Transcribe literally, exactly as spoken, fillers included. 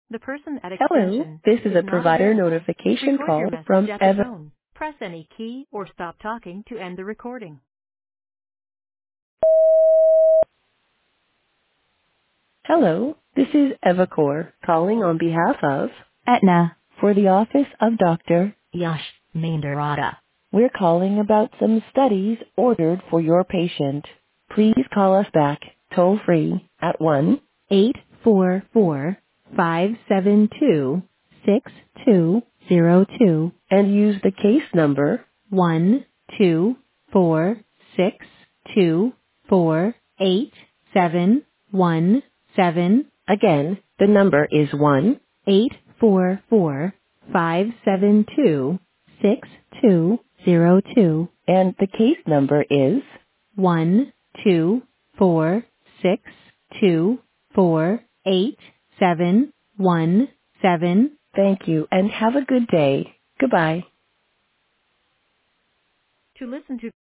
The person at Hello, extension this is is a not provider available. notification Record call your message from at the Eva. tone. Press any key or stop talking to end the recording. Hello, this is Evacor calling on behalf of Aetna for the office of Doctor Yash Mandarada. We're calling about some studies ordered for your patient. Please call us back toll free at one eight four four, five seven two, six two zero two and use the case number one two four six two four eight seven one seven. Again, the number is one eight four four, five seven two, six two zero two and the case number is one two four six two four eight seven one seven. Thank you and have a good day. Goodbye. To listen to